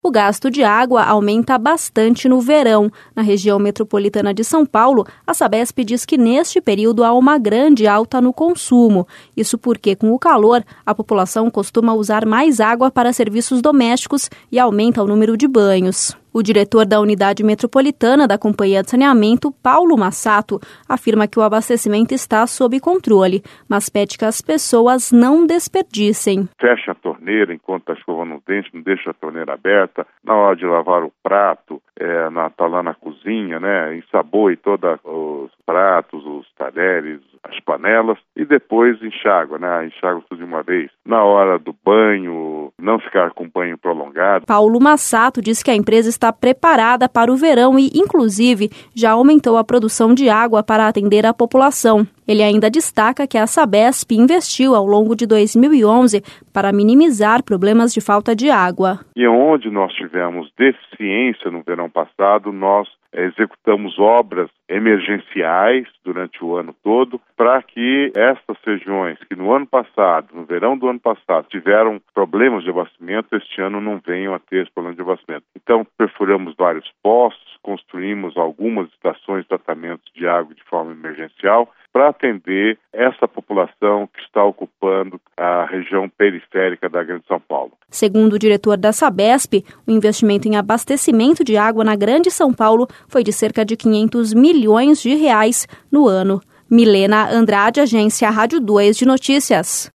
o gasto de água aumenta bastante no verão. Na região metropolitana de São Paulo, a Sabesp diz que neste período há uma grande alta no consumo. Isso porque, com o calor, a população costuma usar mais água para serviços domésticos e aumenta o número de banhos. O diretor da Unidade Metropolitana da Companhia de Saneamento, Paulo Massato, afirma que o abastecimento está sob controle, mas pede que as pessoas não desperdicem. Fecha a torneira enquanto está escovando o dente, não deixa a torneira aberta. Na hora de lavar o prato, tá lá na cozinha, ensaboe todos os pratos, os talheres, as panelas e depois enxágua, enxágua tudo de uma vez. Na hora do banho, não ficar com banho prolongado. Paulo Massato diz que a empresa está preparada para o verão e, inclusive, já aumentou a produção de água para atender a população. Ele ainda destaca que a Sabesp investiu ao longo de 2011 para minimizar problemas de falta de água. E onde nós tivemos deficiência no verão passado, nós executamos obras emergenciais durante o ano todo para que estas regiões que no ano passado, no verão do ano passado, tiveram problemas de abastecimento, este ano não venham a ter problemas de abastecimento. Então, perfuramos vários poços, construímos algumas estações de tratamento de água de forma emergencial para atender essa população que está ocupando a região periférica da Grande São Paulo. Segundo o diretor da Sabesp, o investimento em abastecimento de água na Grande São Paulo foi de cerca de 500 milhões de reais no ano. Milena Andrade, Agência Rádio 2 de Notícias.